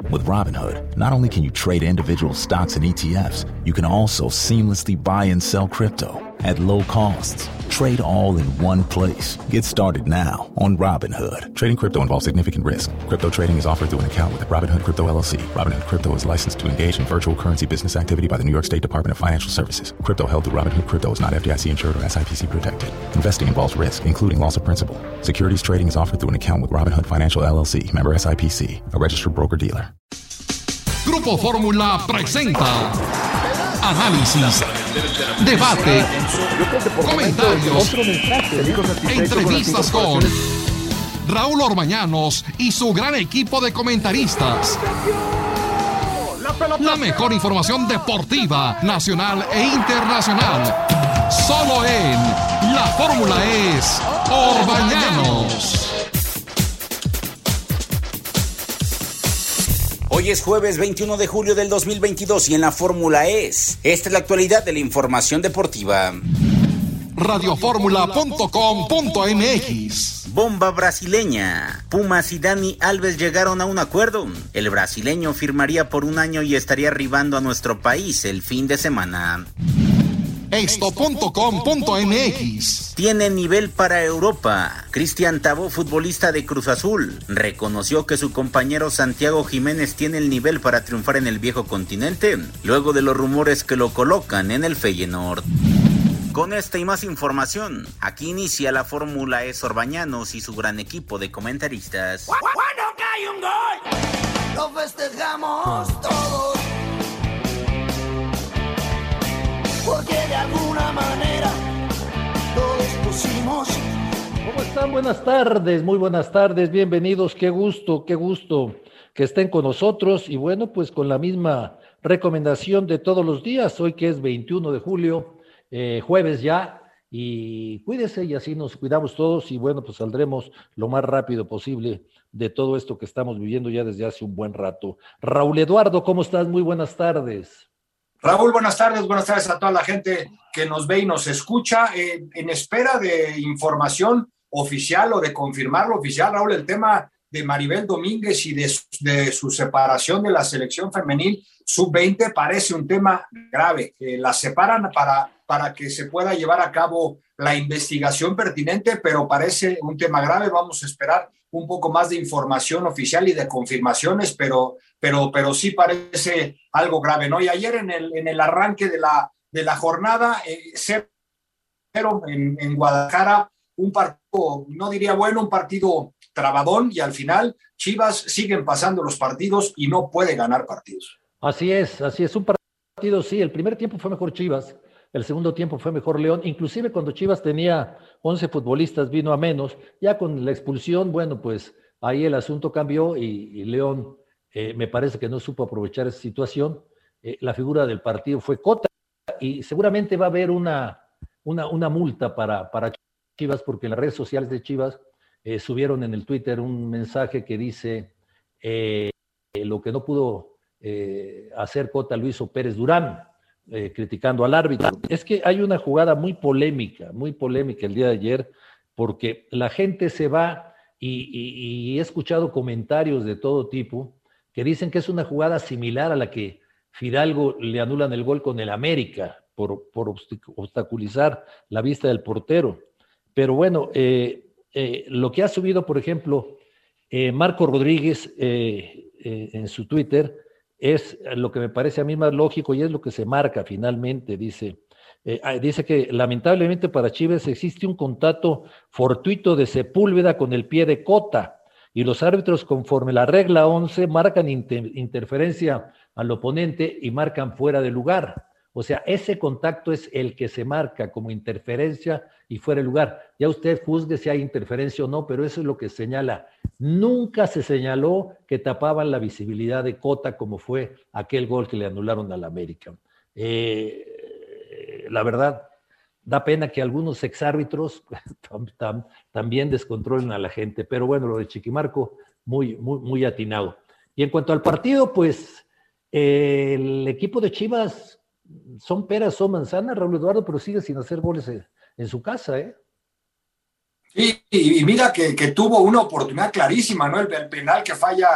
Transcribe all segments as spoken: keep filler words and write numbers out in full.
With Robinhood, not only can you trade individual stocks and E T Fs, you can also seamlessly buy and sell crypto at low costs. Trade all in one place. Get started now on Robinhood. Trading crypto involves significant risk. Crypto trading is offered through an account with Robinhood Crypto L L C. Robinhood Crypto is licensed to engage in virtual currency business activity by the New York State Department of Financial Services. Crypto held through Robinhood Crypto is not F D I C insured or S I P C protected. Investing involves risk, including loss of principal. Securities trading is offered through an account with Robinhood Financial L L C, member S I P C, a registered broker-dealer. Grupo Fórmula presenta análisis, debate, comentarios, entrevistas con Raúl Orbañanos y su gran equipo de comentaristas. La mejor información deportiva, nacional e internacional. Solo en La Fórmula es Orbañanos. Hoy es jueves veintiuno de julio del dos mil veintidós y en la Fórmula es. Esta es la actualidad de la información deportiva. radio fórmula punto com punto m x. Bomba brasileña. Pumas y Dani Alves llegaron a un acuerdo. El brasileño firmaría por un año y estaría arribando a nuestro país el fin de semana. esto punto com punto m x. Tiene nivel para Europa. Cristian Tabó, futbolista de Cruz Azul, reconoció que su compañero Santiago Jiménez tiene el nivel para triunfar en el viejo continente, luego de los rumores que lo colocan en el Feyenoord. Con esta y más información, aquí inicia la Fórmula es Orbañanos y su gran equipo de comentaristas. Cuando cae un gol, lo festejamos todos, porque de alguna manera todos pusimos. ¿Cómo están? Buenas tardes, muy buenas tardes, bienvenidos, qué gusto, qué gusto que estén con nosotros y bueno, pues con la misma recomendación de todos los días, hoy que es veintiuno de julio, eh, jueves ya, y cuídese y así nos cuidamos todos y bueno, pues saldremos lo más rápido posible de todo esto que estamos viviendo ya desde hace un buen rato. Raúl Eduardo, ¿cómo estás? Muy buenas tardes. Raúl, buenas tardes, buenas tardes a toda la gente que nos ve y nos escucha. Eh, en espera de información oficial o de confirmarlo oficial, Raúl, el tema de Maribel Domínguez y de, de su separación de la selección femenil sub veinte parece un tema grave. Eh, la separan para, para que se pueda llevar a cabo la investigación pertinente, pero parece un tema grave. Vamos a esperar un poco más de información oficial y de confirmaciones, pero, pero, pero sí parece algo grave, ¿no? Y ayer en el, en el arranque de la, de la jornada, eh, cero en, en Guadalajara, un partido, no diría bueno, un partido trabadón, y al final Chivas siguen pasando los partidos y no puede ganar partidos. Así es, así es, un partido, sí, el primer tiempo fue mejor Chivas, el segundo tiempo fue mejor León, inclusive cuando Chivas tenía once futbolistas vino a menos, ya con la expulsión, bueno, pues ahí el asunto cambió y, y León eh, me parece que no supo aprovechar esa situación. Eh, la figura del partido fue Cota y seguramente va a haber una, una, una multa para, para Chivas, porque en las redes sociales de Chivas eh, subieron en el Twitter un mensaje que dice eh, lo que no pudo eh, hacer Cota lo hizo Pérez Durán, eh, criticando al árbitro. Es que hay una jugada muy polémica, muy polémica el día de ayer, porque la gente se va y, y, y he escuchado comentarios de todo tipo que dicen que es una jugada similar a la que Fidalgo le anulan el gol con el América por, por obstaculizar la vista del portero. Pero bueno, eh, eh, lo que ha subido, por ejemplo, eh, Marco Rodríguez eh, eh, en su Twitter es lo que me parece a mí más lógico y es lo que se marca finalmente. Dice, eh, dice que lamentablemente para Chivas existe un contacto fortuito de Sepúlveda con el pie de Cota y los árbitros, conforme la regla once, marcan inter- interferencia al oponente y marcan fuera de lugar. O sea, ese contacto es el que se marca como interferencia y fuera de lugar. Ya usted juzgue si hay interferencia o no, pero eso es lo que señala. Nunca se señaló que tapaban la visibilidad de Cota como fue aquel gol que le anularon al América. Eh, la verdad, da pena que algunos exárbitros tam, tam, también descontrolen a la gente, pero bueno, lo de Chiquimarco, muy, muy, muy atinado. Y en cuanto al partido, pues eh, el equipo de Chivas son peras, son manzanas, Raúl Eduardo, pero sigue sin hacer goles en, en su casa, ¿eh? Y, y, y mira que, que tuvo una oportunidad clarísima, ¿no? El, el penal que falla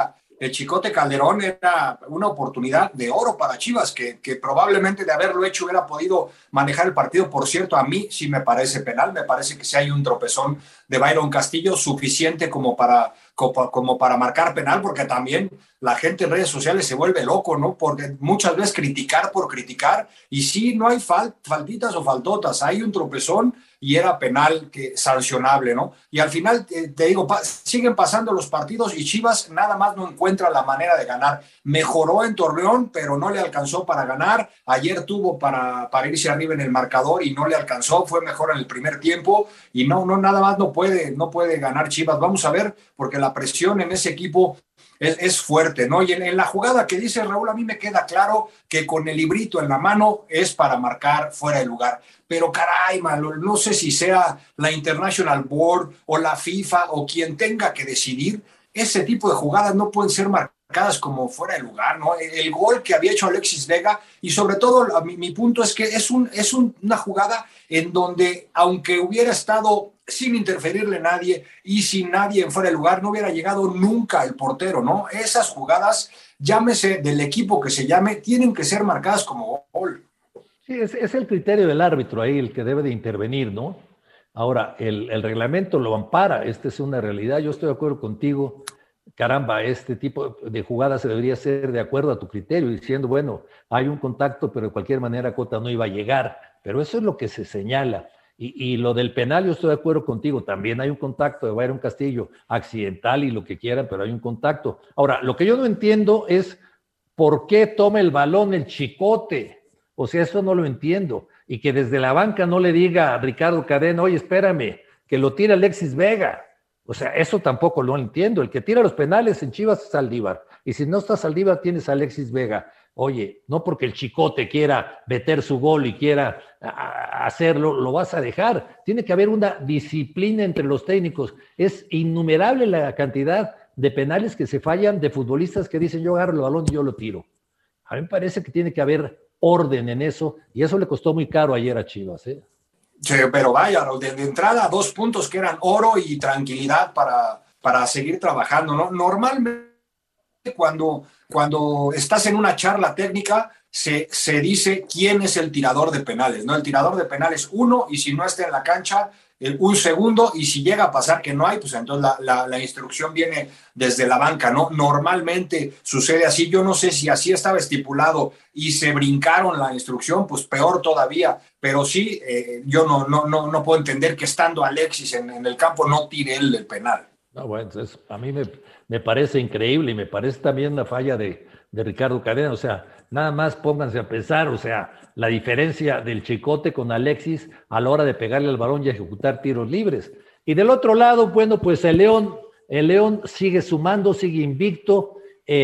el Chicote Calderón era una oportunidad de oro para Chivas, que, que probablemente de haberlo hecho hubiera podido manejar el partido. Por cierto, a mí sí me parece penal, me parece que sí hay un tropezón de Byron Castillo suficiente como para, como, como para marcar penal, porque también la gente en redes sociales se vuelve loco, ¿no? Porque muchas veces criticar por criticar, y sí, no hay fal, faltitas o faltotas, hay un tropezón y era penal que, sancionable, ¿no? Y al final, te, te digo, pa, siguen pasando los partidos y Chivas nada más no encuentra la manera de ganar. Mejoró en Torreón, pero no le alcanzó para ganar. Ayer tuvo para, para irse arriba en el marcador y no le alcanzó. Fue mejor en el primer tiempo y no, no nada más no puede, no puede ganar Chivas. Vamos a ver, porque la presión en ese equipo es, es fuerte, ¿no? Y en, en la jugada que dice Raúl, a mí me queda claro que con el librito en la mano es para marcar fuera de lugar. Pero caray, man, no sé si sea la International Board o la FIFA o quien tenga que decidir, ese tipo de jugadas no pueden ser marcadas como fuera de lugar, ¿no? El gol que había hecho Alexis Vega, y sobre todo mi, mi punto es que es, un, es un, una jugada en donde, aunque hubiera estado sin interferirle a nadie y sin nadie en fuera de lugar, no hubiera llegado nunca el portero, ¿no? Esas jugadas, llámese del equipo que se llame, tienen que ser marcadas como gol. Sí, es, es el criterio del árbitro ahí el que debe de intervenir, ¿no? Ahora, el, el reglamento lo ampara, esta es una realidad, yo estoy de acuerdo contigo, caramba, este tipo de jugadas se debería hacer de acuerdo a tu criterio, diciendo, bueno, hay un contacto, pero de cualquier manera Cota no iba a llegar, pero eso es lo que se señala. Y, y lo del penal, yo estoy de acuerdo contigo, también hay un contacto de Byron Castillo, accidental y lo que quieran, pero hay un contacto. Ahora, lo que yo no entiendo es por qué toma el balón el Chicote. O sea, eso no lo entiendo. Y que desde la banca no le diga a Ricardo Cadena, oye, espérame, que lo tira Alexis Vega. O sea, eso tampoco lo entiendo. El que tira los penales en Chivas es Saldívar. Y si no está Saldívar, tienes a Alexis Vega. Oye, no porque el Chicote quiera meter su gol y quiera a, a hacerlo, lo vas a dejar. Tiene que haber una disciplina entre los técnicos. Es innumerable la cantidad de penales que se fallan de futbolistas que dicen, yo agarro el balón y yo lo tiro. A mí me parece que tiene que haber orden en eso, y eso le costó muy caro ayer a Chivas, ¿eh? Sí, pero vaya, de, de entrada, dos puntos que eran oro y tranquilidad para, para seguir trabajando, ¿no? Normalmente cuando, cuando estás en una charla técnica se, se dice quién es el tirador de penales, ¿no? El tirador de penales uno, y si no está en la cancha, el, un segundo, y si llega a pasar que no hay, pues entonces la, la, la instrucción viene desde la banca, ¿no? Normalmente sucede así. Yo no sé si así estaba estipulado y se brincaron la instrucción, pues peor todavía, pero sí, eh, yo no, no, no, no puedo entender que estando Alexis en, en el campo no tire él el penal. No, bueno, entonces a mí me, me parece increíble y me parece también una falla de, de Ricardo Cadena. O sea, nada más pónganse a pensar, o sea, la diferencia del Chicote con Alexis a la hora de pegarle al balón y ejecutar tiros libres. Y del otro lado, bueno, pues el León, el León sigue sumando, sigue invicto.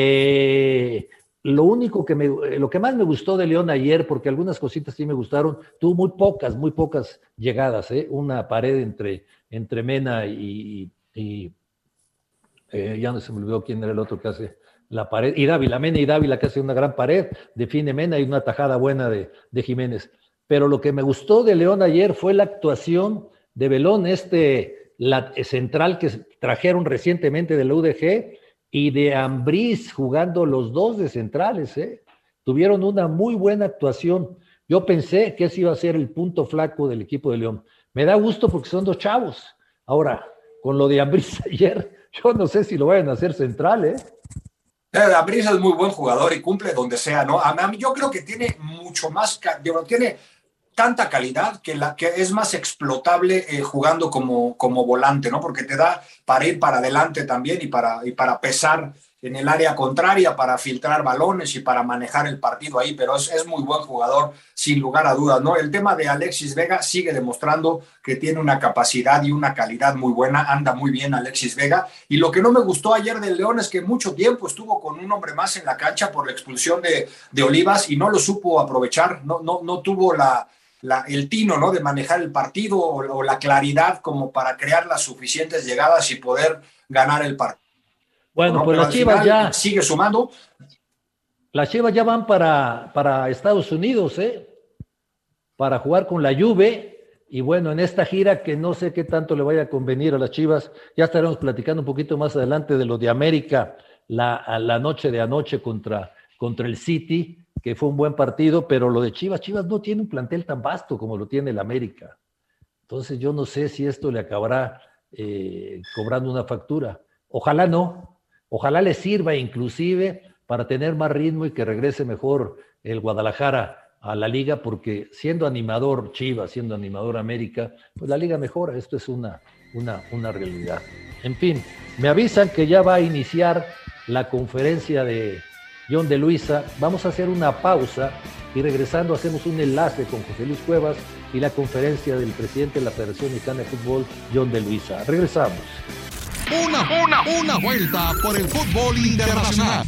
Eh, lo único que me, lo que más me gustó de León ayer, porque algunas cositas sí me gustaron, tuvo muy pocas, muy pocas llegadas, ¿eh? Una pared entre, entre Mena y, y eh, ya no se me olvidó quién era el otro que hace la pared, y Dávila, Mena y Dávila que hace una gran pared, define Mena y una tajada buena de, de Jiménez. Pero lo que me gustó de León ayer fue la actuación de Belón, este la, central que trajeron recientemente de la U D G, y de Ambriz jugando los dos de centrales, ¿eh? Tuvieron una muy buena actuación. Yo pensé que ese iba a ser el punto flaco del equipo de León. Me da gusto porque son dos chavos. Ahora, con lo de Ambriz ayer, yo no sé si lo vayan a hacer central, ¿eh? Ambriz es muy buen jugador y cumple donde sea, ¿no? A mí, yo creo que tiene mucho más, tiene tanta calidad que, la, que es más explotable eh, jugando como, como volante, ¿no? Porque te da para ir para adelante también y para, y para pesar en el área contraria, para filtrar balones y para manejar el partido ahí, pero es, es muy buen jugador, sin lugar a dudas, ¿no? El tema de Alexis Vega sigue demostrando que tiene una capacidad y una calidad muy buena, anda muy bien Alexis Vega, y lo que no me gustó ayer del León es que mucho tiempo estuvo con un hombre más en la cancha por la expulsión de, de Olivas y no lo supo aprovechar, no, no, no tuvo la, la, el tino, ¿no? de manejar el partido o, o la claridad como para crear las suficientes llegadas y poder ganar el partido. Bueno, ¿no? pues Pero las Chivas ya sigue sumando. Las Chivas ya van para, para Estados Unidos, ¿eh? Para jugar con la Juve. Y bueno, en esta gira que no sé qué tanto le vaya a convenir a las Chivas, ya estaremos platicando un poquito más adelante de lo de América la, la noche de anoche contra, contra el City, que fue un buen partido, pero lo de Chivas, Chivas no tiene un plantel tan vasto como lo tiene el América. Entonces yo no sé si esto le acabará eh, cobrando una factura. Ojalá no, ojalá le sirva inclusive para tener más ritmo y que regrese mejor el Guadalajara a la liga, porque siendo animador Chivas, siendo animador América, pues la liga mejora, esto es una, una, una realidad. En fin, me avisan que ya va a iniciar la conferencia de John de Luisa. Vamos a hacer una pausa y regresando hacemos un enlace con José Luis Cuevas y la conferencia del presidente de la Federación Mexicana de Fútbol, John de Luisa. Regresamos. Una, una, una vuelta por el fútbol internacional.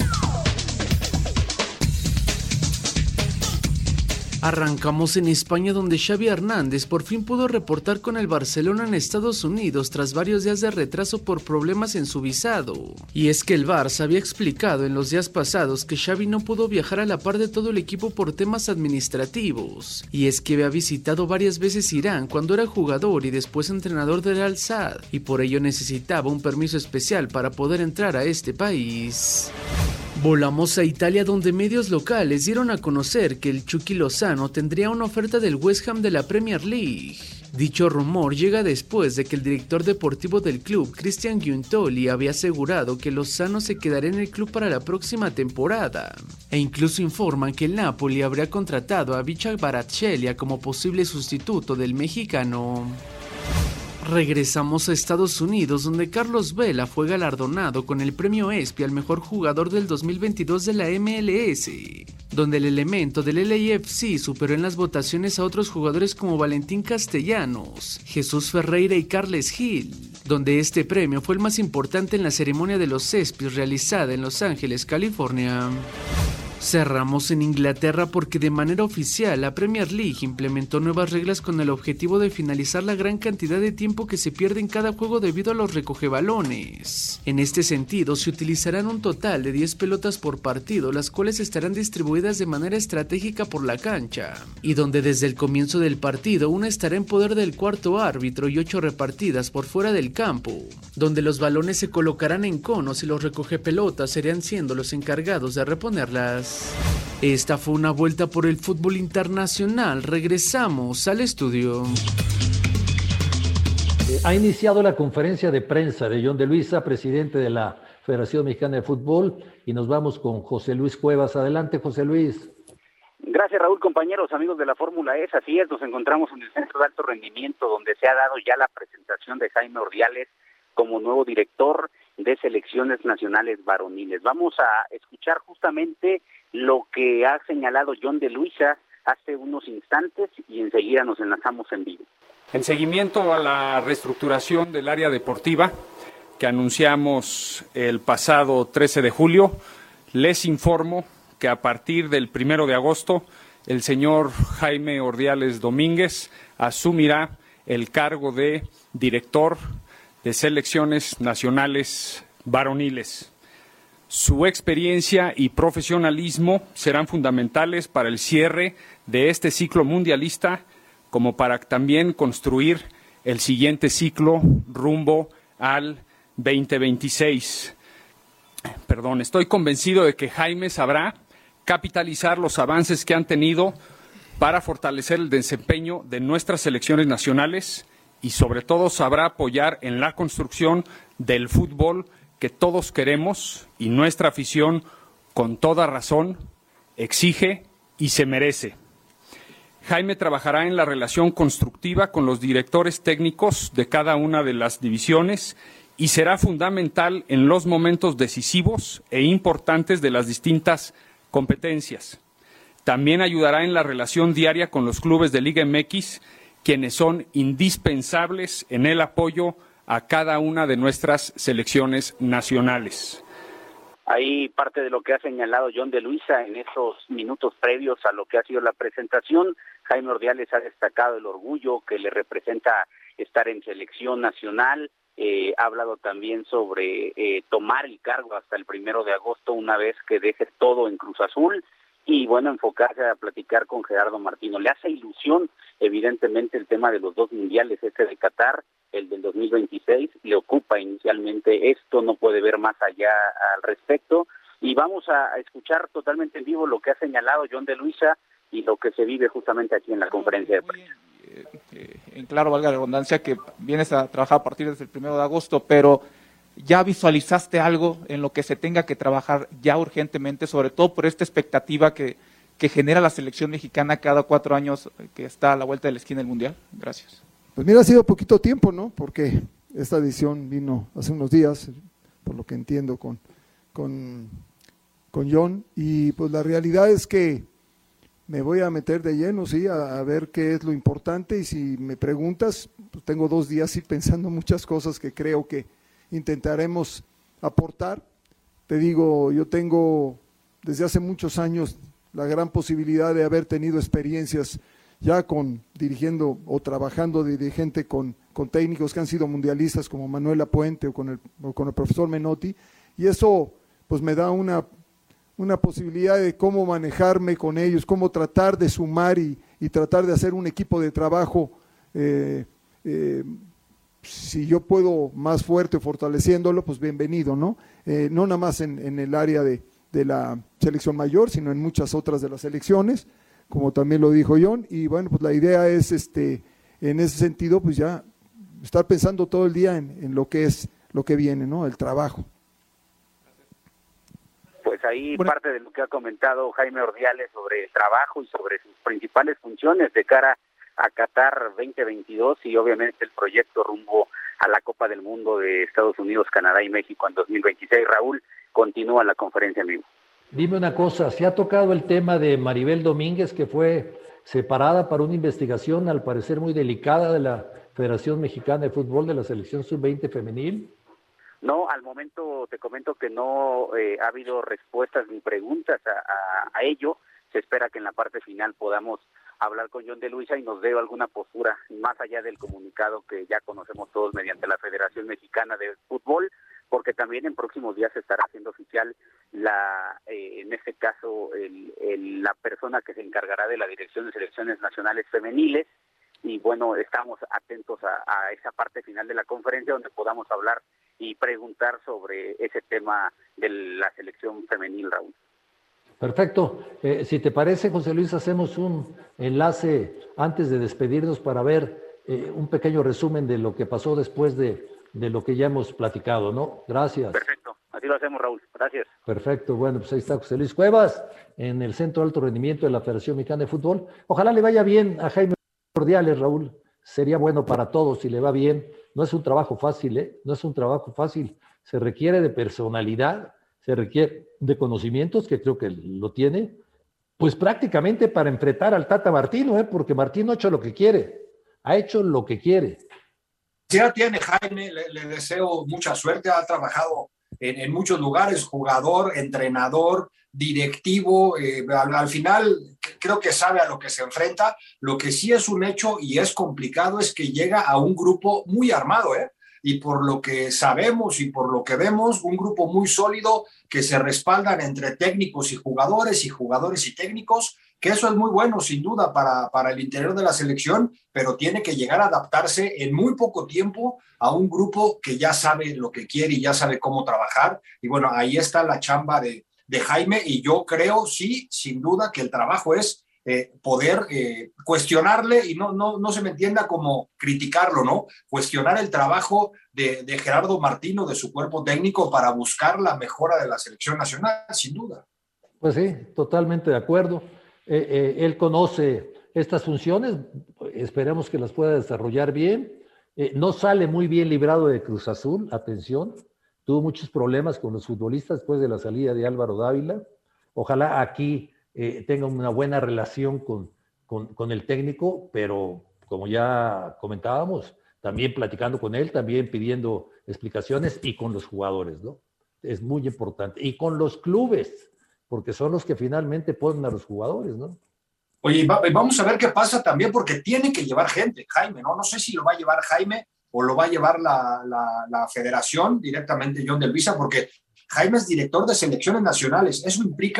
Arrancamos en España, donde Xavi Hernández por fin pudo reportar con el Barcelona en Estados Unidos tras varios días de retraso por problemas en su visado. Y es que el Barça había explicado en los días pasados que Xavi no pudo viajar a la par de todo el equipo por temas administrativos. Y es que había visitado varias veces Irán cuando era jugador y después entrenador del Al-Sadd, y por ello necesitaba un permiso especial para poder entrar a este país. Volamos a Italia, donde medios locales dieron a conocer que el Chucky Lozano tendría una oferta del West Ham de la Premier League. Dicho rumor llega después de que el director deportivo del club, Christian Giuntoli, había asegurado que Lozano se quedaría en el club para la próxima temporada. E incluso informan que el Napoli habría contratado a Vicha Kvaratskhelia como posible sustituto del mexicano. Regresamos a Estados Unidos, donde Carlos Vela fue galardonado con el premio E S P Y al mejor jugador del dos mil veintidós de la M L S, donde el elemento del L A F C superó en las votaciones a otros jugadores como Valentín Castellanos, Jesús Ferreira y Carles Gil, donde este premio fue el más importante en la ceremonia de los E S P Ys realizada en Los Ángeles, California. Cerramos en Inglaterra porque de manera oficial la Premier League implementó nuevas reglas con el objetivo de finalizar la gran cantidad de tiempo que se pierde en cada juego debido a los recogebalones. En este sentido, se utilizarán un total de diez pelotas por partido, las cuales estarán distribuidas de manera estratégica por la cancha, y donde desde el comienzo del partido una estará en poder del cuarto árbitro y ocho repartidas por fuera del campo, donde los balones se colocarán en conos y los recogepelotas serían siendo los encargados de reponerlas. Esta fue una vuelta por el fútbol internacional. Regresamos al estudio. Ha iniciado la conferencia de prensa de John de Luisa, presidente de la Federación Mexicana de Fútbol, y nos vamos con José Luis Cuevas. Adelante, José Luis. Gracias, Raúl. Compañeros, amigos de la Fórmula E, así es, nos encontramos en el Centro de Alto Rendimiento, donde se ha dado ya la presentación de Jaime Ordiales como nuevo director de selecciones nacionales varoniles. Vamos a escuchar justamente lo que ha señalado John de Luisa hace unos instantes y enseguida nos enlazamos en vivo. En seguimiento a la reestructuración del área deportiva que anunciamos el pasado trece de julio, les informo que a partir del primero de agosto el señor Jaime Ordiales Domínguez asumirá el cargo de director de selecciones nacionales varoniles. Su experiencia y profesionalismo serán fundamentales para el cierre de este ciclo mundialista, como para también construir el siguiente ciclo rumbo al veinte veintiséis. Perdón, estoy convencido de que Jaime sabrá capitalizar los avances que han tenido para fortalecer el desempeño de nuestras selecciones nacionales y sobre todo sabrá apoyar en la construcción del fútbol que todos queremos y nuestra afición, con toda razón, exige y se merece. Jaime trabajará en la relación constructiva con los directores técnicos de cada una de las divisiones y será fundamental en los momentos decisivos e importantes de las distintas competencias. También ayudará en la relación diaria con los clubes de Liga M X, quienes son indispensables en el apoyo a cada una de nuestras selecciones nacionales. Ahí parte de lo que ha señalado John de Luisa en esos minutos previos a lo que ha sido la presentación. Jaime Ordiales ha destacado el orgullo que le representa estar en selección nacional. Eh, ha hablado también sobre eh, tomar el cargo hasta el primero de agosto una vez que deje todo en Cruz Azul. y bueno, enfocarse a platicar con Gerardo Martino. Le hace ilusión, evidentemente, el tema de los dos mundiales, este de Qatar, el del dos mil veintiséis, le ocupa inicialmente esto, no puede ver más allá al respecto, y vamos a escuchar totalmente en vivo lo que ha señalado John de Luisa y lo que se vive justamente aquí en la conferencia de prensa. Eh, eh, en claro, valga la redundancia, que vienes a trabajar a partir desde el primero de agosto, pero ¿ya visualizaste algo en lo que se tenga que trabajar ya urgentemente, sobre todo por esta expectativa que, que genera la selección mexicana cada cuatro años que está a la vuelta de la esquina del Mundial? Gracias. Pues mira, ha sido poquito tiempo, ¿no? Porque esta edición vino hace unos días, por lo que entiendo, con, con, con John, y pues la realidad es que me voy a meter de lleno, sí, a, a ver qué es lo importante, y si me preguntas, pues tengo dos días sí pensando muchas cosas que creo que intentaremos aportar. Te digo, yo tengo desde hace muchos años la gran posibilidad de haber tenido experiencias ya con dirigiendo o trabajando de dirigente con, con técnicos que han sido mundialistas como Manuel Lapuente o con el, o con el profesor Menotti, y eso pues me da una, una posibilidad de cómo manejarme con ellos, cómo tratar de sumar y, y tratar de hacer un equipo de trabajo, eh, eh, si yo puedo más fuerte fortaleciéndolo, pues bienvenido, ¿no? Eh, no nada más en, en el área de, de la selección mayor, sino en muchas otras de las selecciones, como también lo dijo John, y bueno, pues la idea es, este, en ese sentido, pues ya estar pensando todo el día en, en lo que es, lo que viene, ¿no? El trabajo. Pues ahí bueno, parte de lo que ha comentado Jaime Ordiales sobre el trabajo y sobre sus principales funciones de cara a Qatar veinte veintidós y obviamente el proyecto rumbo a la Copa del Mundo de Estados Unidos, Canadá y México en dos mil veintiséis. Raúl, continúa la conferencia en vivo. Dime una cosa, ¿se ha tocado el tema de Maribel Domínguez, que fue separada para una investigación al parecer muy delicada de la Federación Mexicana de Fútbol de la selección sub veinte femenil? No, al momento te comento que no eh, ha habido respuestas ni preguntas a, a, a ello. Se espera que en la parte final podamos hablar con John de Luisa y nos dé alguna postura más allá del comunicado que ya conocemos todos mediante la Federación Mexicana de Fútbol, porque también en próximos días se estará haciendo oficial la, eh, en este caso, el, el, la persona que se encargará de la Dirección de Selecciones Nacionales Femeniles, y bueno, estamos atentos a, a esa parte final de la conferencia donde podamos hablar y preguntar sobre ese tema de la selección femenil, Raúl. Perfecto. Eh, si te parece, José Luis, hacemos un enlace antes de despedirnos para ver eh, un pequeño resumen de lo que pasó después de, de lo que ya hemos platicado, ¿no? Gracias. Perfecto. Así lo hacemos, Raúl. Gracias. Perfecto. Bueno, pues ahí está José Luis Cuevas en el Centro de Alto Rendimiento de la Federación Mexicana de Fútbol. Ojalá le vaya bien a Jaime Ordiales, Raúl. Sería bueno para todos si le va bien. No es un trabajo fácil, ¿eh? No es un trabajo fácil. Se requiere de personalidad, se requiere de conocimientos, que creo que lo tiene, pues prácticamente para enfrentar al Tata Martino, ¿eh? Porque Martino ha hecho lo que quiere, ha hecho lo que quiere. Ya tiene Jaime, le, le deseo mucha suerte, ha trabajado en, en muchos lugares, jugador, entrenador, directivo, eh, al, al final creo que sabe a lo que se enfrenta. Lo que sí es un hecho y es complicado es que llega a un grupo muy armado, ¿eh? Y por lo que sabemos y por lo que vemos, un grupo muy sólido que se respaldan entre técnicos y jugadores y jugadores y técnicos, que eso es muy bueno sin duda para, para el interior de la selección, pero tiene que llegar a adaptarse en muy poco tiempo a un grupo que ya sabe lo que quiere y ya sabe cómo trabajar. Y bueno, ahí está la chamba de, de Jaime, y yo creo, sí, sin duda, que el trabajo es Eh, poder eh, cuestionarle, y no, no, no se me entienda como criticarlo, ¿no? Cuestionar el trabajo de, de Gerardo Martino, de su cuerpo técnico, para buscar la mejora de la selección nacional, sin duda. Pues sí, totalmente de acuerdo. Eh, eh, él conoce estas funciones, esperemos que las pueda desarrollar bien. Eh, no sale muy bien librado de Cruz Azul, atención, tuvo muchos problemas con los futbolistas después de la salida de Álvaro Dávila. Ojalá aquí Eh, tenga una buena relación con, con, con el técnico, pero como ya comentábamos, también platicando con él, también pidiendo explicaciones, y con los jugadores, ¿no? Es muy importante. Y con los clubes, porque son los que finalmente ponen a los jugadores, ¿no? Oye, va, vamos a ver qué pasa también, porque tiene que llevar gente, Jaime, ¿no? No sé si lo va a llevar Jaime o lo va a llevar la, la, la federación directamente, John de Luisa, porque Jaime es director de selecciones nacionales. Eso implica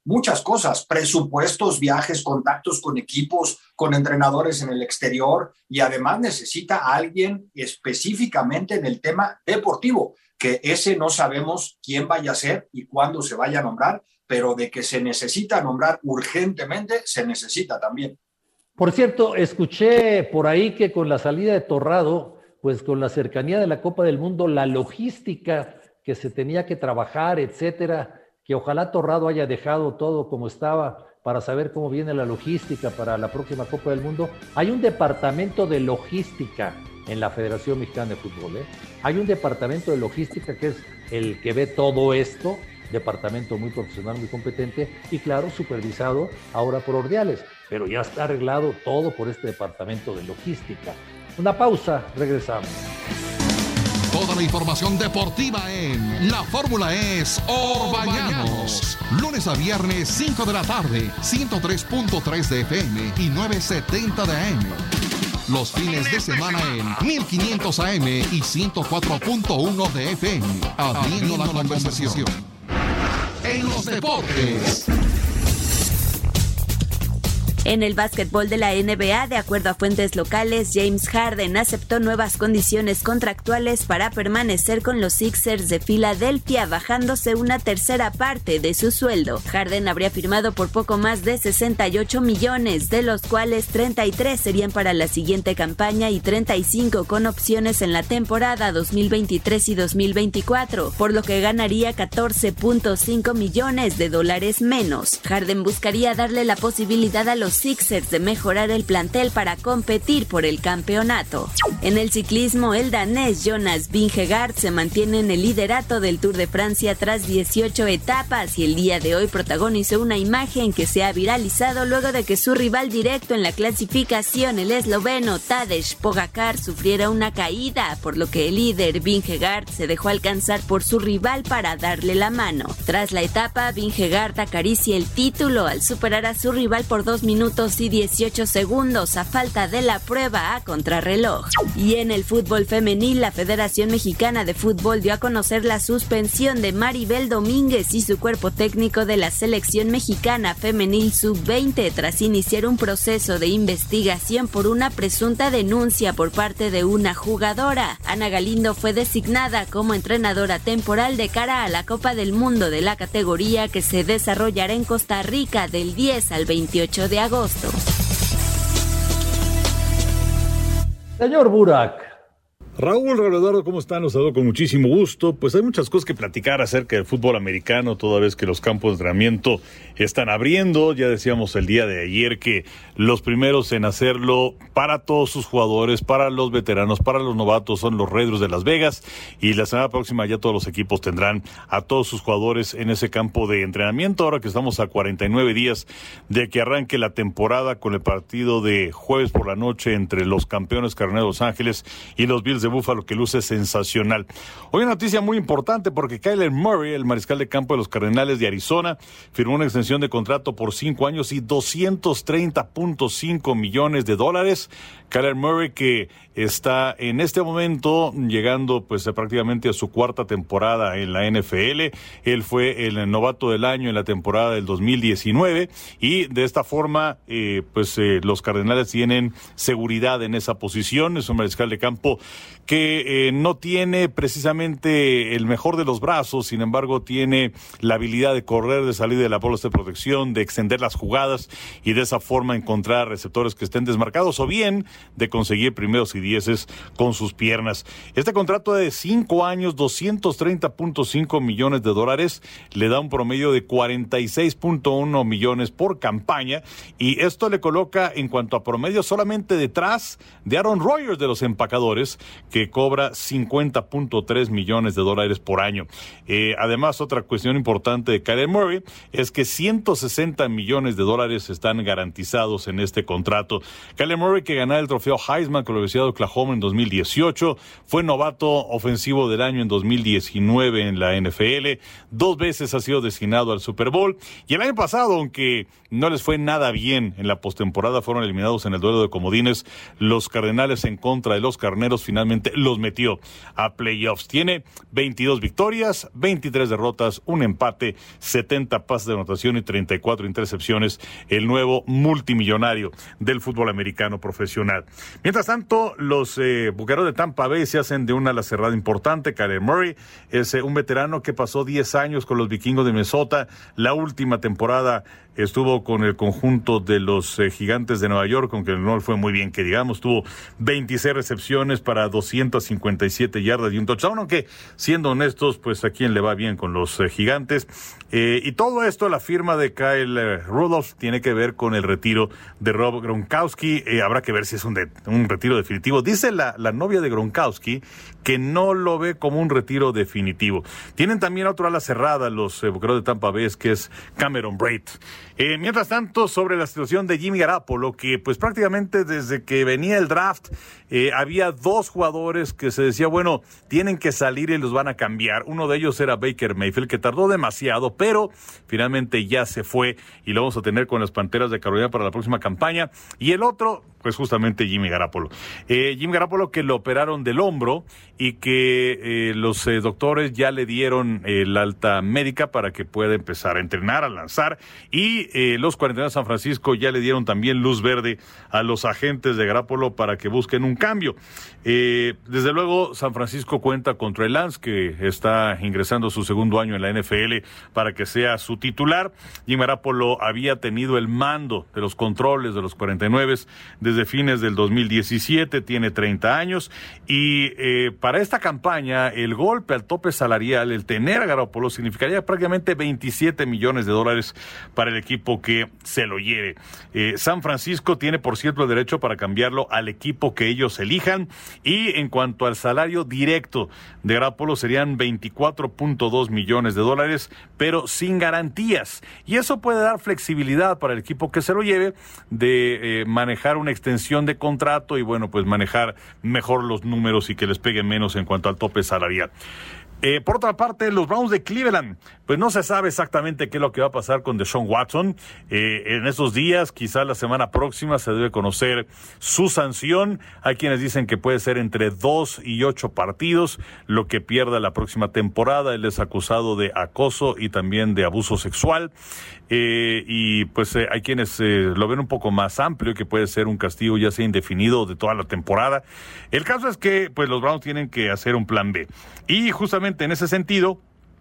muchas cosas, presupuestos, viajes, contactos con equipos, con entrenadores en el exterior, y además necesita a alguien específicamente en el tema deportivo, que ese no sabemos quién vaya a ser y cuándo se vaya a nombrar, pero de que se necesita nombrar urgentemente, se necesita también. Por cierto, escuché por ahí que con la salida de Torrado, pues con la cercanía de la Copa del Mundo, la logística que se tenía que trabajar, etcétera, que ojalá Torrado haya dejado todo como estaba para saber cómo viene la logística para la próxima Copa del Mundo. Hay un departamento de logística en la Federación Mexicana de Fútbol, ¿eh? Hay un departamento de logística que es el que ve todo esto, departamento muy profesional, muy competente y claro, supervisado ahora por Ordiales, pero ya está arreglado todo por este departamento de logística. Una pausa, regresamos. Toda la información deportiva en La Fórmula es Orbañanos. Lunes a viernes, cinco de la tarde, ciento tres punto tres de F M y novecientos setenta de A M. Los fines de semana en mil quinientos A M y ciento cuatro punto uno de F M. Abriendo la conversación. En los deportes. En el básquetbol de la N B A, de acuerdo a fuentes locales, James Harden aceptó nuevas condiciones contractuales para permanecer con los Sixers de Filadelfia, bajándose una tercera parte de su sueldo. Harden habría firmado por poco más de sesenta y ocho millones, de los cuales treinta y tres serían para la siguiente campaña y treinta y cinco con opciones en la temporada dos mil veintitrés y dos mil veinticuatro, por lo que ganaría catorce punto cinco millones de dólares menos. Harden buscaría darle la posibilidad a los Sixers de mejorar el plantel para competir por el campeonato. En el ciclismo, el danés Jonas Vingegaard se mantiene en el liderato del Tour de Francia tras dieciocho etapas y el día de hoy protagonizó una imagen que se ha viralizado luego de que su rival directo en la clasificación, el esloveno Tadej Pogačar, sufriera una caída, por lo que el líder Vingegaard se dejó alcanzar por su rival para darle la mano. Tras la etapa, Vingegaard acaricia el título al superar a su rival por dos minutos y dieciocho segundos a falta de la prueba a contrarreloj. Y en el fútbol femenil, la Federación Mexicana de Fútbol dio a conocer la suspensión de Maribel Domínguez y su cuerpo técnico de la selección mexicana femenil sub veinte tras iniciar un proceso de investigación por una presunta denuncia por parte de una jugadora. Ana Galindo fue designada como entrenadora temporal de cara a la Copa del Mundo de la categoría que se desarrollará en Costa Rica del diez al veintiocho de agosto. Señor Burak. Raúl, Raúl Eduardo, ¿cómo están? Los saludo con muchísimo gusto. Pues hay muchas cosas que platicar acerca del fútbol americano, toda vez que los campos de entrenamiento están abriendo. Ya decíamos el día de ayer que los primeros en hacerlo para todos sus jugadores, para los veteranos, para los novatos, son los Raiders de Las Vegas. Y la semana próxima ya todos los equipos tendrán a todos sus jugadores en ese campo de entrenamiento. Ahora que estamos a cuarenta y nueve días de que arranque la temporada con el partido de jueves por la noche entre los campeones Carneros de Los Ángeles y los Bills de Buffalo, que luce sensacional. Hoy una noticia muy importante porque Kyler Murray, el mariscal de campo de los Cardenales de Arizona, firmó una extensión de contrato por cinco años y doscientos treinta punto cinco millones de dólares. Kyler Murray, que está en este momento llegando pues prácticamente a su cuarta temporada en la N F L. Él fue el novato del año en la temporada del dos mil diecinueve y de esta forma eh, pues eh, los Cardenales tienen seguridad en esa posición. Es un mariscal de campo que eh, no tiene precisamente el mejor de los brazos, sin embargo tiene la habilidad de correr, de salir de la bolsa de protección, de extender las jugadas y de esa forma encontrar receptores que estén desmarcados o bien de conseguir primeros y dieces con sus piernas. Este contrato de cinco años, doscientos treinta punto cinco millones de dólares, le da un promedio de cuarenta y seis punto uno millones por campaña y esto le coloca en cuanto a promedio solamente detrás de Aaron Rodgers de los Empacadores, que cobra cincuenta punto tres millones de dólares por año. Eh, además, otra cuestión importante de Kyler Murray es que ciento sesenta millones de dólares están garantizados en este contrato. Kyler Murray, que ganó el trofeo Heisman con la Universidad de Oklahoma en dos mil dieciocho, fue novato ofensivo del año en dos mil diecinueve en la N F L, dos veces ha sido designado al Super Bowl, y el año pasado, aunque no les fue nada bien en la postemporada, fueron eliminados en el duelo de comodines, los Cardenales en contra de los Carneros, finalmente los metió a playoffs. Tiene veintidós victorias, veintitrés derrotas, un empate, setenta pases de anotación y treinta y cuatro intercepciones, el nuevo multimillonario del fútbol americano profesional. Mientras tanto, los eh, Bucaneros de Tampa Bay se hacen de una ala cerrada importante. Kyler Murray es eh, un veterano que pasó diez años con los Vikingos de Minnesota. La última temporada estuvo con el conjunto de los eh, Gigantes de Nueva York, aunque no le fue muy bien, que digamos, tuvo veintiséis recepciones para doscientas cincuenta y siete yardas y un touchdown, aunque siendo honestos, pues a quién le va bien con los eh, Gigantes. Eh, y todo esto, la firma de Kyle eh, Rudolph, tiene que ver con el retiro de Rob Gronkowski. Eh, habrá que ver si es un, de, un retiro definitivo. Dice la, la novia de Gronkowski que no lo ve como un retiro definitivo. Tienen también otro ala cerrada los eh, Bucaneros de Tampa Bay, que es Cameron Brate. Eh, mientras tanto, sobre la situación de Jimmy Garoppolo, que pues prácticamente desde que venía el draft eh, había dos jugadores que se decía, bueno, tienen que salir y los van a cambiar. Uno de ellos era Baker Mayfield, que tardó demasiado, pero finalmente ya se fue y lo vamos a tener con las Panteras de Carolina para la próxima campaña. Y el otro, pues justamente Jimmy Garoppolo. Eh, Jimmy Garoppolo, que lo operaron del hombro y que eh, los eh, doctores ya le dieron eh, la alta médica para que pueda empezar a entrenar, a lanzar, y eh, los cuarenta y nueve de San Francisco ya le dieron también luz verde a los agentes de Garoppolo para que busquen un cambio. Eh, desde luego, San Francisco cuenta con Trey Lance, que está ingresando su segundo año en la N F L para que sea su titular. Jimmy Garoppolo había tenido el mando de los controles de los cuarenta y nueve desde fines del dos mil diecisiete, tiene treinta años, y eh, para esta campaña el golpe al tope salarial, el tener a Garoppolo, significaría prácticamente veintisiete millones de dólares para el equipo que se lo lleve. Eh, San Francisco tiene, por cierto, el derecho para cambiarlo al equipo que ellos elijan, y en cuanto al salario directo de Garoppolo serían veinticuatro punto dos millones de dólares, pero sin garantías, y eso puede dar flexibilidad para el equipo que se lo lleve de eh, manejar una extensión de contrato y bueno, pues manejar mejor los números y que les pegue menos en cuanto al tope salarial. Eh, por otra parte, los Browns de Cleveland, pues no se sabe exactamente qué es lo que va a pasar con Deshaun Watson. Eh, en esos días, quizás la semana próxima, se debe conocer su sanción. Hay quienes dicen que puede ser entre dos y ocho partidos, lo que pierda la próxima temporada. Él es acusado de acoso y también de abuso sexual. Eh, y pues eh, hay quienes eh, lo ven un poco más amplio, que puede ser un castigo ya sea indefinido de toda la temporada. El caso es que pues los Browns tienen que hacer un plan B. Y justamente en ese sentido,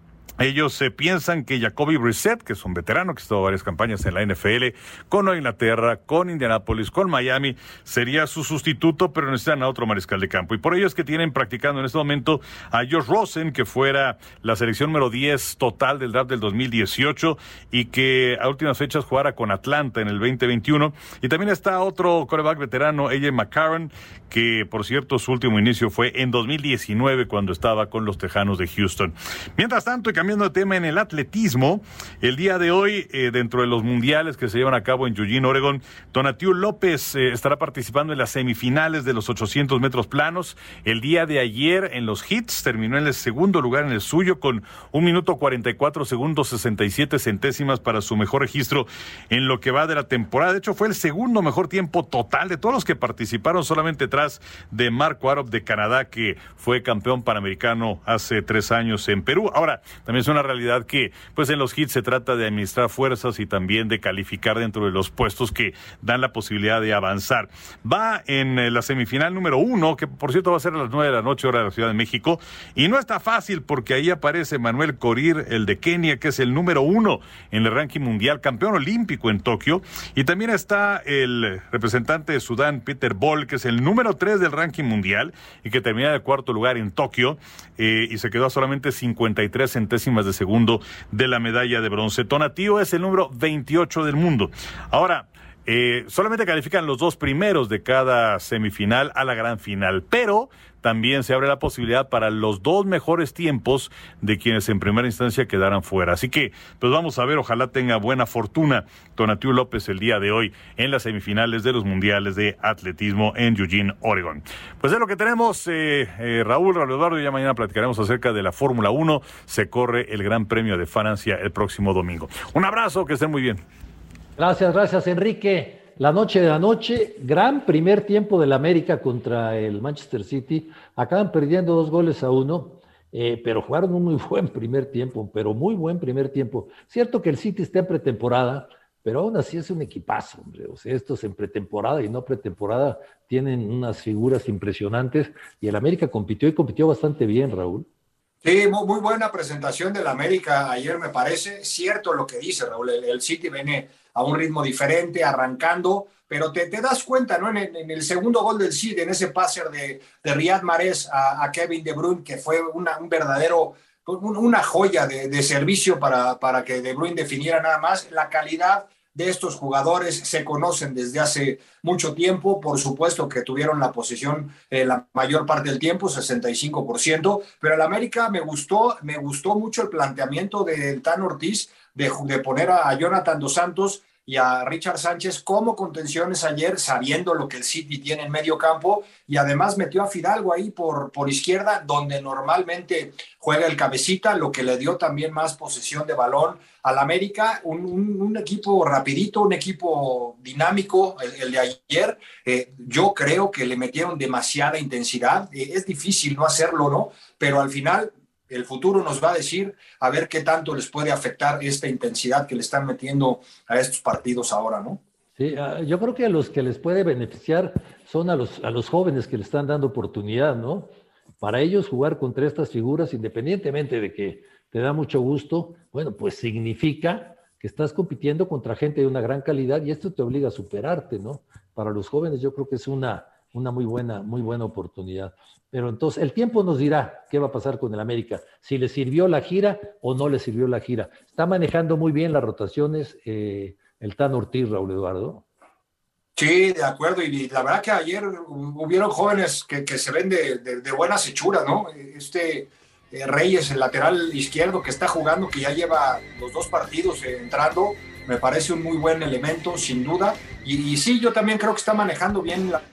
ellos se eh, piensan que Jacoby Brissett, que es un veterano que ha estado varias campañas en la N F L, con Nueva Inglaterra, con Indianapolis, con Miami, sería su sustituto, pero necesitan a otro mariscal de campo. Y por ello es que tienen practicando en este momento a Josh Rosen, que fuera la selección número diez total del draft del dos mil dieciocho y que a últimas fechas jugara con Atlanta en el veinte veintiuno. Y también está otro quarterback veterano, A J McCarron, que por cierto su último inicio fue en dos mil diecinueve cuando estaba con los Tejanos de Houston. Mientras tanto, y cambiando de tema, en el atletismo, el día de hoy, eh, dentro de los mundiales que se llevan a cabo en Eugene, Oregon, Tonatiuh López eh, estará participando en las semifinales de los ochocientos metros planos. El día de ayer en los hits terminó en el segundo lugar en el suyo con un minuto cuarenta y cuatro segundos sesenta y siete centésimas para su mejor registro en lo que va de la temporada. De hecho, fue el segundo mejor tiempo total de todos los que participaron, solamente tras de Marco Arop de Canadá, que fue campeón panamericano hace tres años en Perú. Ahora, también es una realidad que pues en los hits se trata de administrar fuerzas y también de calificar dentro de los puestos que dan la posibilidad de avanzar. Va en eh, la semifinal número uno, que por cierto va a ser a las nueve de la noche hora de la Ciudad de México, y no está fácil porque ahí aparece Manuel Korir, el de Kenia, que es el número uno en el ranking mundial, campeón olímpico en Tokio, y también está el representante de Sudán, Peter Bol, que es el número tres del ranking mundial y que termina de cuarto lugar en Tokio, eh, y se quedó a solamente cincuenta y tres centésimas de segundo de la medalla de bronce. Tonatiuh es el número veintiocho del mundo. Ahora, Eh, solamente califican los dos primeros de cada semifinal a la gran final, pero también se abre la posibilidad para los dos mejores tiempos de quienes en primera instancia quedaran fuera. Así que, pues vamos a ver, ojalá tenga buena fortuna Tonatiuh López el día de hoy en las semifinales de los mundiales de atletismo en Eugene, Oregon. Pues es lo que tenemos, eh, eh, Raúl, Raúl Eduardo, y ya mañana platicaremos acerca de la Fórmula uno. Se corre el Gran Premio de Francia el próximo domingo. Un abrazo, que estén muy bien. Gracias, gracias, Enrique. La noche de la noche, gran primer tiempo del América contra el Manchester City. Acaban perdiendo dos goles a uno, eh, pero jugaron un muy buen primer tiempo, pero muy buen primer tiempo. Cierto que el City está en pretemporada, pero aún así es un equipazo, hombre. O sea, estos en pretemporada y no pretemporada tienen unas figuras impresionantes y el América compitió y compitió bastante bien, Raúl. Sí, muy, muy buena presentación del América ayer, me parece. Cierto lo que dice Raúl, el, el City viene a un ritmo diferente, arrancando, pero te, te das cuenta, ¿no? En el, en el segundo gol del City, en ese pase de, de Riyad Mahrez a, a Kevin De Bruyne, que fue una, un verdadero, un, una joya de, de servicio para, para que De Bruyne definiera nada más. La calidad de estos jugadores se conocen desde hace mucho tiempo, por supuesto que tuvieron la posesión eh, la mayor parte del tiempo, sesenta y cinco por ciento, pero el América me gustó, me gustó mucho el planteamiento del Tan Ortiz de, de poner a Jonathan Dos Santos y a Richard Sánchez como contenciones ayer, sabiendo lo que el City tiene en medio campo, y además metió a Fidalgo ahí por, por izquierda, donde normalmente juega el cabecita, lo que le dio también más posesión de balón al América. Un, un, un equipo rapidito, un equipo dinámico, el, el de ayer. Eh, yo creo que le metieron demasiada intensidad, eh, es difícil no hacerlo, ¿no? Pero al final el futuro nos va a decir a ver qué tanto les puede afectar esta intensidad que le están metiendo a estos partidos ahora, ¿no? Sí, yo creo que a los que les puede beneficiar son a los, a los jóvenes que le están dando oportunidad, ¿no? Para ellos jugar contra estas figuras, independientemente de que te da mucho gusto, bueno, pues significa que estás compitiendo contra gente de una gran calidad y esto te obliga a superarte, ¿no? Para los jóvenes yo creo que es una, una muy buena, muy buena oportunidad. Pero entonces el tiempo nos dirá qué va a pasar con el América, si le sirvió la gira o no le sirvió la gira. Está manejando muy bien las rotaciones eh, el Tan Ortiz, Raúl Eduardo. Sí, de acuerdo, y la verdad que ayer hubieron jóvenes que, que se ven de, de, de buenas hechuras, ¿no? Este eh, Reyes, el lateral izquierdo que está jugando, que ya lleva los dos partidos eh, entrando, me parece un muy buen elemento, sin duda, y, y sí, yo también creo que está manejando bien la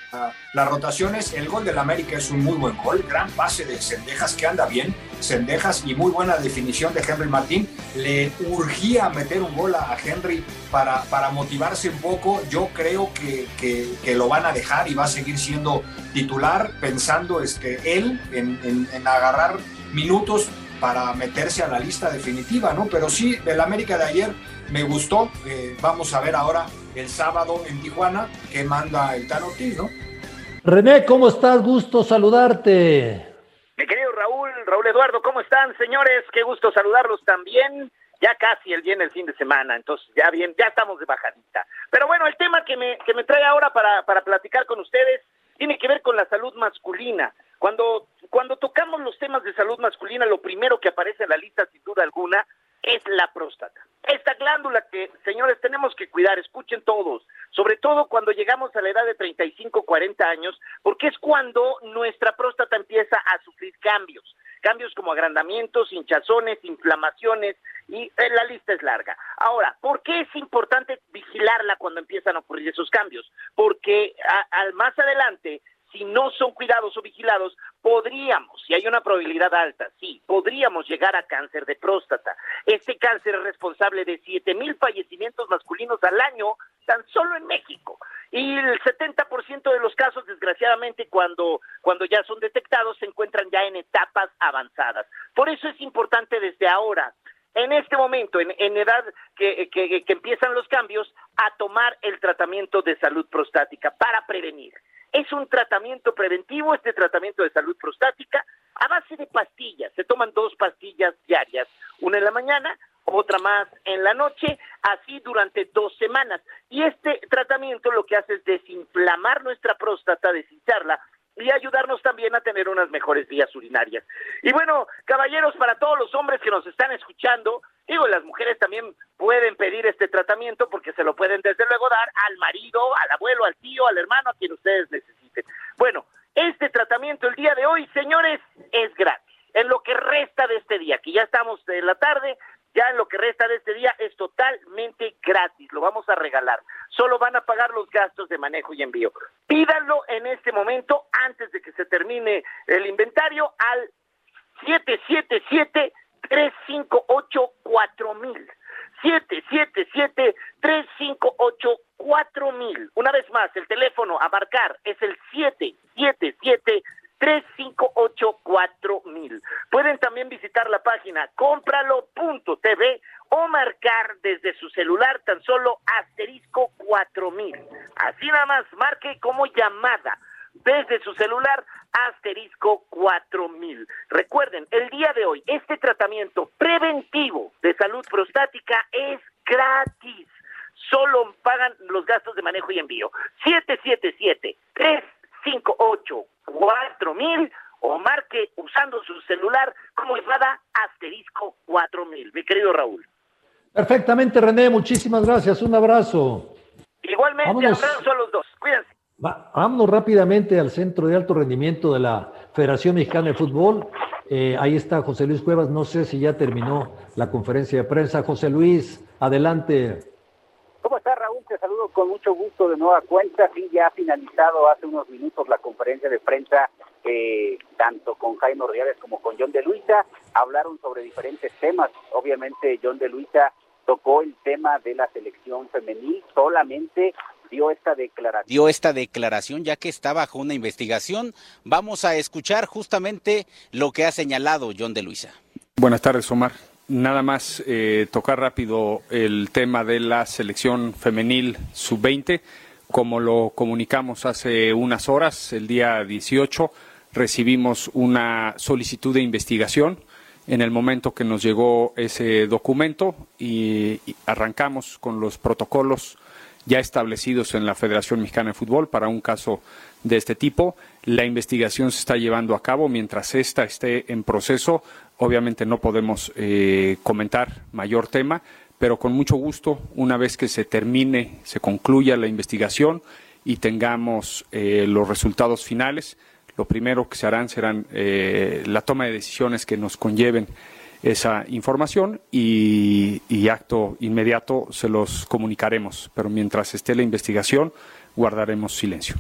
las rotaciones. El gol del América es un muy buen gol, gran pase de Cendejas, que anda bien, Cendejas, y muy buena definición de Henry Martín. Le urgía meter un gol a Henry para, para motivarse un poco. Yo creo que, que, que lo van a dejar y va a seguir siendo titular, pensando este, él en, en, en agarrar minutos para meterse a la lista definitiva, ¿no? Pero sí, el América de ayer me gustó. Eh, vamos a ver ahora el sábado en Tijuana que manda el Tan Ortiz, ¿no? René, ¿cómo estás? Gusto saludarte. Mi querido Raúl, Raúl Eduardo, ¿cómo están, señores? Qué gusto saludarlos también. Ya casi el viene el fin de semana, entonces ya bien, ya estamos de bajadita. Pero bueno, el tema que me, que me trae ahora para, para platicar con ustedes tiene que ver con la salud masculina. Cuando, cuando tocamos los temas de salud masculina, lo primero que aparece en la lista, sin duda alguna, es la próstata. Esta glándula que, señores, tenemos que cuidar, escuchen todos, sobre todo cuando llegamos a la edad de treinta y cinco, cuarenta años, porque es cuando nuestra próstata empieza a sufrir cambios, cambios como agrandamientos, hinchazones, inflamaciones, y la lista es larga. Ahora, ¿por qué es importante vigilarla cuando empiezan a ocurrir esos cambios? Porque a, a, más adelante, si no son cuidados o vigilados, podríamos, si hay una probabilidad alta, sí, podríamos llegar a cáncer de próstata. Este cáncer es responsable de siete mil fallecimientos masculinos al año, tan solo en México. Y el setenta por ciento de los casos, desgraciadamente, cuando, cuando ya son detectados, se encuentran ya en etapas avanzadas. Por eso es importante desde ahora, en este momento, en, en edad que, que, que empiezan los cambios, a tomar el tratamiento de salud prostática para prevenir. Es un tratamiento preventivo, este tratamiento de salud prostática, a base de pastillas. Se toman dos pastillas diarias, una en la mañana, otra más en la noche, así durante dos semanas. Y este tratamiento lo que hace es desinflamar nuestra próstata, deshincharla, y ayudarnos también a tener unas mejores vías urinarias. Y bueno, caballeros, para todos los hombres que nos están escuchando, Digo, las mujeres también pueden pedir este tratamiento porque se lo pueden desde luego dar al marido, al abuelo, al tío, al hermano, a quien ustedes necesiten. Bueno, este tratamiento el día de hoy, señores, es gratis. En lo que resta de este día, que ya estamos en la tarde, ya en lo que resta de este día es totalmente gratis, lo vamos a regalar. Solo van a pagar los gastos de manejo y envío. Pídanlo en este momento, antes de que se termine el inventario, al siete siete siete, tres cinco ocho, cuatro mil. siete siete siete, tres cinco ocho, cuatro mil. Una vez más, el teléfono a marcar es el siete siete siete, tres cinco ocho, cuatro mil. Pueden también visitar la página cómpralo punto t v o marcar desde su celular tan solo asterisco cuatro mil. Así nada más, marque como llamada desde su celular asterisco cuatro mil. Recuerden, el día de hoy, este tratamiento preventivo de salud prostática es gratis. Solo pagan los gastos de manejo y envío. siete siete siete, tres cinco ocho, cuatro mil o marque usando su celular como llamada asterisco cuatro mil. Mi querido Raúl. Perfectamente, René, muchísimas gracias. Un abrazo. Igualmente, Vámonos. abrazo a los dos. Cuídense. Va, vámonos rápidamente al Centro de Alto Rendimiento de la Federación Mexicana de Fútbol. Eh, ahí está José Luis Cuevas. No sé si ya terminó la conferencia de prensa. José Luis, adelante. ¿Cómo estás, Raúl? Te saludo con mucho gusto de nueva cuenta. Sí, ya ha finalizado hace unos minutos la conferencia de prensa, eh, tanto con Jaime Ordiales como con John de Luisa. Hablaron sobre diferentes temas. Obviamente, John de Luisa tocó el tema de la selección femenil, solamente dio esta declaración. Dio esta declaración ya que está bajo una investigación. Vamos a escuchar justamente lo que ha señalado John de Luisa. Buenas tardes, Omar. Nada más eh, tocar rápido el tema de la selección femenil sub veinte. Como lo comunicamos hace unas horas, el día dieciocho, recibimos una solicitud de investigación. En el momento que nos llegó ese documento y, y arrancamos con los protocolos ya establecidos en la Federación Mexicana de Fútbol para un caso de este tipo. La investigación se está llevando a cabo. Mientras esta esté en proceso, obviamente no podemos eh, comentar mayor tema, pero con mucho gusto, una vez que se termine, se concluya la investigación y tengamos eh, los resultados finales, lo primero que se harán serán eh, la toma de decisiones que nos conlleven esa información y, y acto inmediato se los comunicaremos, pero mientras esté la investigación guardaremos silencio.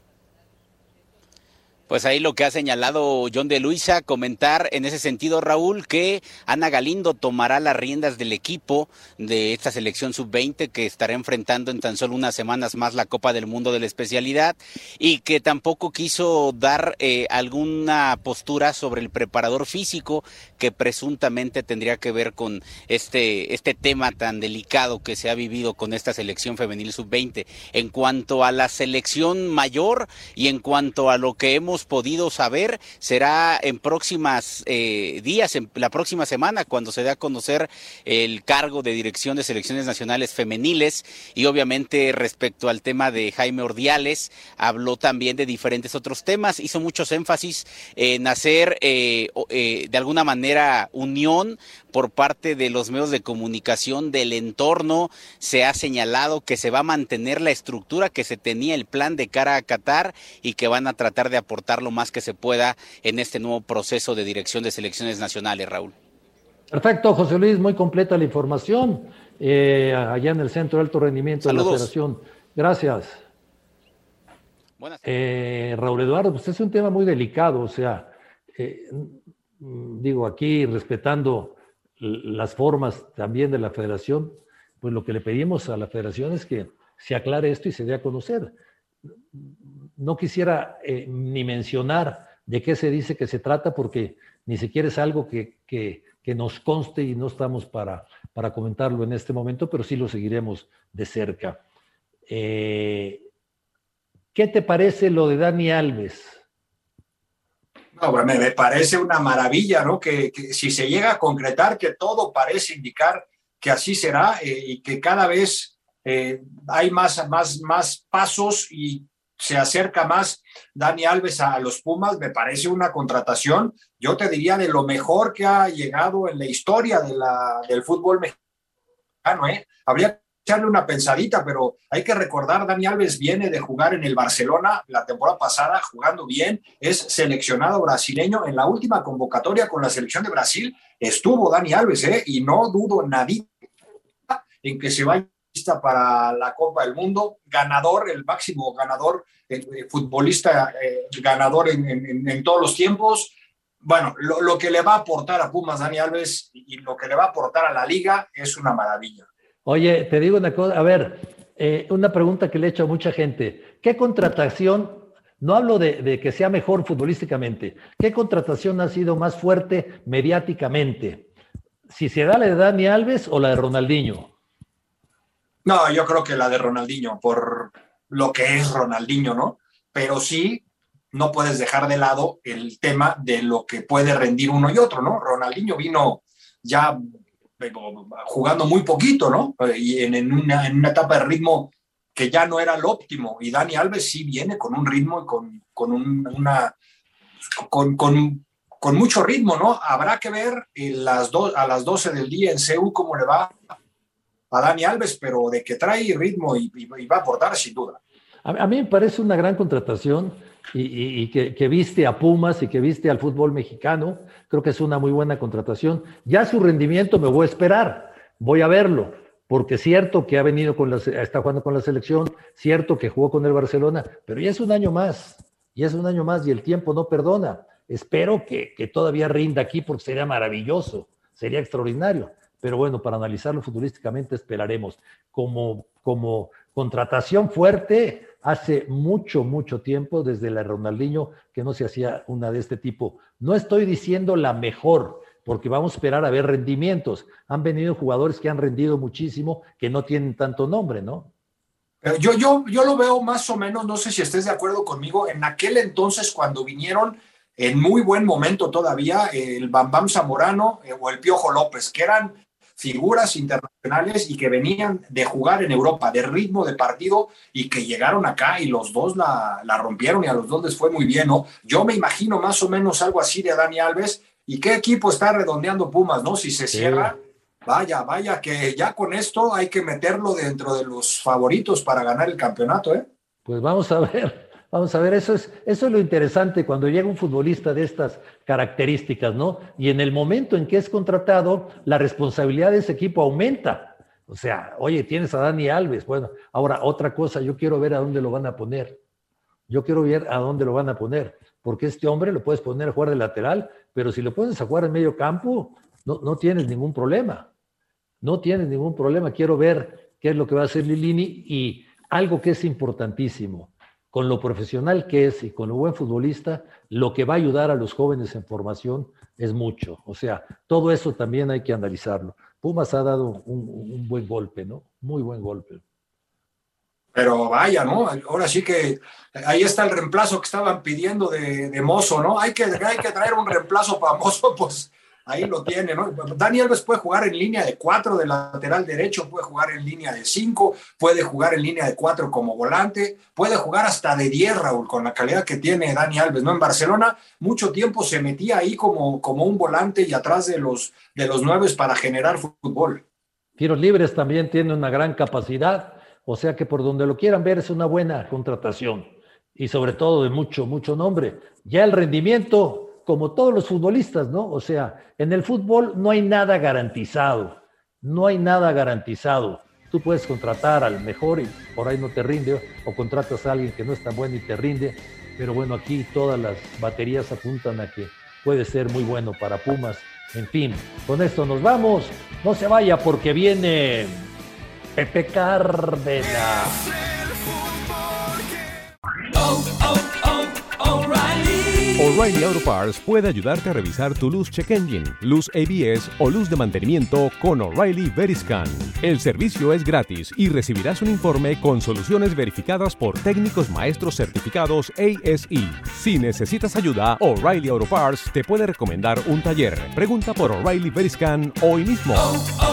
Pues ahí lo que ha señalado John de Luisa, comentar en ese sentido, Raúl, que Ana Galindo tomará las riendas del equipo de esta selección sub veinte que estará enfrentando en tan solo unas semanas más la Copa del Mundo de la especialidad y que tampoco quiso dar eh, alguna postura sobre el preparador físico que presuntamente tendría que ver con este, este tema tan delicado que se ha vivido con esta selección femenil sub veinte. En cuanto a la selección mayor y en cuanto a lo que hemos podido saber, será en próximas eh, días, en la próxima semana, cuando se dé a conocer el cargo de dirección de selecciones nacionales femeniles. Y obviamente respecto al tema de Jaime Ordiales, habló también de diferentes otros temas, hizo muchos énfasis en hacer eh, eh, de alguna manera unión por parte de los medios de comunicación del entorno. Se ha señalado que se va a mantener la estructura que se tenía, el plan de cara a Qatar, y que van a tratar de aportar lo más que se pueda en este nuevo proceso de dirección de selecciones nacionales, Raúl. Perfecto, José Luis, muy completa la información eh, allá en el Centro de Alto Rendimiento Saludos. de la Federación. Gracias. Buenas. Eh, Raúl Eduardo, pues es un tema muy delicado, o sea, eh, digo aquí respetando las formas también de la Federación, pues lo que le pedimos a la Federación es que se aclare esto y se dé a conocer. No quisiera eh, ni mencionar de qué se dice que se trata, porque ni siquiera es algo que, que, que nos conste y no estamos para, para comentarlo en este momento, pero sí lo seguiremos de cerca. Eh, ¿Qué te parece lo de Dani Alves? No, me, me parece una maravilla, ¿no? Que, que si se llega a concretar, que todo parece indicar que así será eh, y que cada vez eh, hay más, más, más pasos y se acerca más Dani Alves a los Pumas, me parece una contratación, yo te diría, de lo mejor que ha llegado en la historia de la, del fútbol mexicano, ¿eh? Habría que echarle una pensadita, pero hay que recordar, Dani Alves viene de jugar en el Barcelona la temporada pasada, jugando bien, es seleccionado brasileño, en la última convocatoria con la selección de Brasil estuvo Dani Alves, ¿eh? Y no dudo nadita en que se vaya para la Copa del Mundo, ganador, el máximo ganador, eh, futbolista eh, ganador en, en, en todos los tiempos. Bueno, lo, lo que le va a aportar a Pumas Dani Alves y, y lo que le va a aportar a la liga es una maravilla. Oye, te digo una cosa, a ver, eh, una pregunta que le he hecho a mucha gente. ¿Qué contratación, no hablo de, de que sea mejor futbolísticamente, qué contratación ha sido más fuerte mediáticamente? ¿Si se da la de Dani Alves o la de Ronaldinho? No, yo creo que la de Ronaldinho, por lo que es Ronaldinho, ¿no? Pero sí, no puedes dejar de lado el tema de lo que puede rendir uno y otro, ¿no? Ronaldinho vino ya jugando muy poquito, ¿no? Y en, en, una, en una etapa de ritmo que ya no era lo óptimo. Y Dani Alves sí viene con un ritmo y con, con un, una... Con, con, con mucho ritmo, ¿no? Habrá que ver en las do, a las doce del día en C U cómo le va a Dani Alves, pero de que trae ritmo y, y, y va a aportar, sin duda. A, a mí me parece una gran contratación y, y, y que, que viste a Pumas y que viste al fútbol mexicano. Creo que es una muy buena contratación. Ya su rendimiento me voy a esperar, voy a verlo, porque es cierto que ha venido con la, está jugando con la selección, cierto que jugó con el Barcelona, pero ya es un año más, ya es un año más y el tiempo no perdona. Espero que, que todavía rinda aquí porque sería maravilloso, sería extraordinario. Pero bueno, para analizarlo futbolísticamente esperaremos. Como, como contratación fuerte, hace mucho, mucho tiempo, desde la Ronaldinho, que no se hacía una de este tipo. No estoy diciendo la mejor, porque vamos a esperar a ver rendimientos. Han venido jugadores que han rendido muchísimo, que no tienen tanto nombre, ¿no? Pero yo, yo, yo lo veo más o menos, no sé si estés de acuerdo conmigo, en aquel entonces cuando vinieron en muy buen momento todavía el Bam Bam Zamorano eh, o el Piojo López, que eran figuras internacionales y que venían de jugar en Europa, de ritmo de partido, y que llegaron acá y los dos la, la rompieron y a los dos les fue muy bien, ¿no? Yo me imagino más o menos algo así de Dani Alves. ¿Y qué equipo está redondeando Pumas, no? Si se cierra, sí. vaya, vaya, que ya con esto hay que meterlo dentro de los favoritos para ganar el campeonato, ¿eh? Pues vamos a ver. Vamos a ver, eso es, eso es lo interesante cuando llega un futbolista de estas características, ¿no? Y en el momento en que es contratado, la responsabilidad de ese equipo aumenta. O sea, oye, tienes a Dani Alves. Bueno, ahora otra cosa, yo quiero ver a dónde lo van a poner. Yo quiero ver a dónde lo van a poner. Porque este hombre lo puedes poner a jugar de lateral, pero si lo pones a jugar en medio campo, no, no tienes ningún problema. No tienes ningún problema. Quiero ver qué es lo que va a hacer Lilini y algo que es importantísimo. Con lo profesional que es y con lo buen futbolista, lo que va a ayudar a los jóvenes en formación es mucho. O sea, todo eso también hay que analizarlo. Pumas ha dado un, un buen golpe, ¿no? Muy buen golpe. Pero vaya, ¿no? Ahora sí que ahí está el reemplazo que estaban pidiendo de, de Mozo, ¿no? Hay que, hay que traer un reemplazo para Mozo, pues ahí lo tiene, ¿no? Dani Alves puede jugar en línea de cuatro de lateral derecho, puede jugar en línea de cinco, puede jugar en línea de cuatro como volante, puede jugar hasta de diez, Raúl, con la calidad que tiene Dani Alves, ¿no? En Barcelona mucho tiempo se metía ahí como, como un volante y atrás de los, de los nueves para generar fútbol. Tiros libres también tiene una gran capacidad, o sea que por donde lo quieran ver es una buena contratación y sobre todo de mucho, mucho nombre. Ya el rendimiento, como todos los futbolistas, ¿no? O sea, en el fútbol no hay nada garantizado, no hay nada garantizado. Tú puedes contratar al mejor y por ahí no te rinde, o contratas a alguien que no es tan bueno y te rinde, pero bueno, aquí todas las baterías apuntan a que puede ser muy bueno para Pumas. En fin, con esto nos vamos. No se vaya porque viene Pepe Cárdenas. Oh, oh, oh, O'Reilly. O'Reilly Auto Parts puede ayudarte a revisar tu luz check engine, luz A B S o luz de mantenimiento con O'Reilly Veriscan. El servicio es gratis y recibirás un informe con soluciones verificadas por técnicos maestros certificados A S E. Si necesitas ayuda, O'Reilly Auto Parts te puede recomendar un taller. Pregunta por O'Reilly Veriscan hoy mismo. Oh, oh.